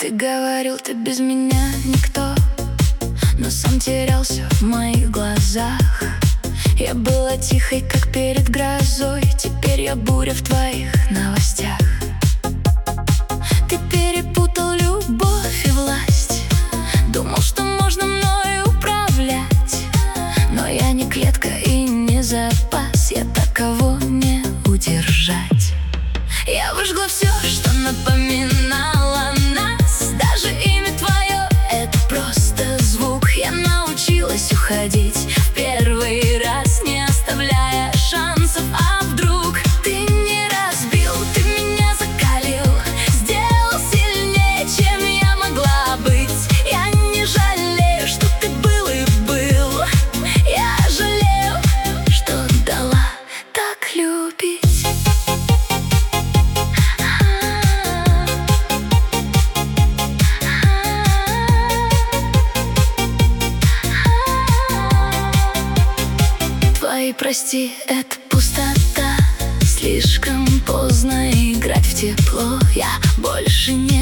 Ты говорил, ты без меня никто, но сам терялся в моих глазах. Я была тихой, как перед грозой, теперь я буря в твоих новостях. Ты перепутал любовь и власть, думал, что можно мной управлять. Но я не клетка и не запас, я таково не удержать. Я выжгла все, что напоминало нас. Даже имя твое — это просто звук. Я научилась уходить в первый раз, не оставляя шансов. А вдруг ты не разбил, ты меня закалил, сделал сильнее, чем я могла быть. Я не жалею, что ты был и был. Я жалею, что дала так любить. Твои прости, это пустота. Слишком поздно играть в тепло. Я больше не